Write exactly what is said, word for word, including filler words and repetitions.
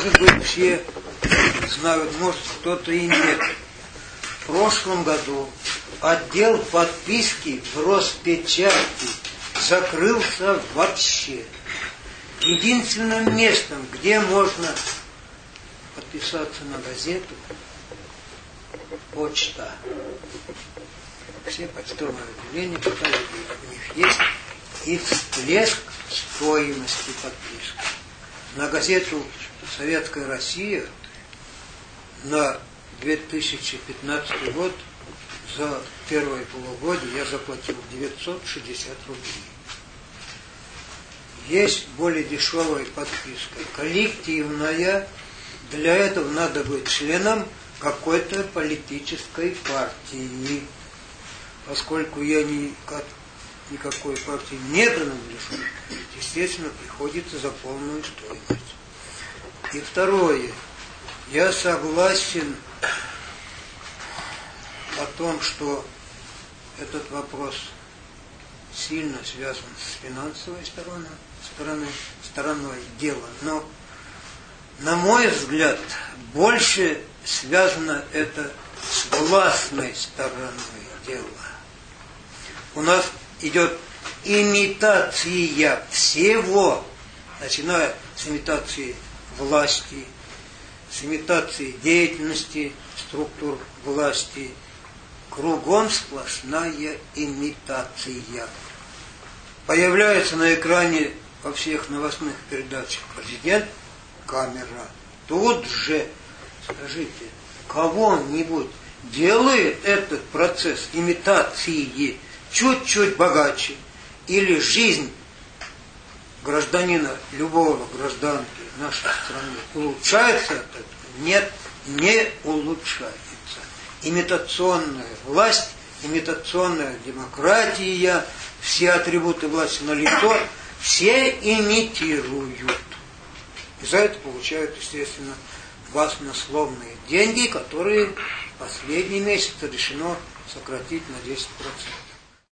может быть, все знают, может, кто-то и нет. В прошлом году отдел подписки в Роспечати закрылся вообще. Единственным местом, где можно подписаться на газету, почта. Все почтовые отделения, которые у них есть, и всплеск стоимости подписки. На газету «Советская Россия» на две тысячи пятнадцатый год за первое полугодие я заплатил девятьсот шестьдесят рублей. Есть более дешевая подписка, коллективная. Для этого надо быть членом какой-то политической партии. Поскольку я никак, никакой партии не принадлежу, естественно, приходится за полную стоимость. И второе. Я согласен о том, что этот вопрос сильно связан с финансовой стороной, стороной, стороной дела. Но, на мой взгляд, больше связано это с властной стороной дела. У нас идет имитация всего, начиная с имитации власти, с имитацией деятельности структур власти. Кругом сплошная имитация. Появляется на экране во всех новостных передачах президент, камера. Тут же, скажите, кого-нибудь делает этот процесс имитации чуть-чуть богаче? Или жизнь гражданина, любого гражданки нашей страны улучшается от этого? Нет, не улучшается. Имитационная власть, имитационная демократия, все атрибуты власти налицо, все имитируют. И за это получают, естественно, баснословные деньги, которые последний месяц решено сократить на десять процентов.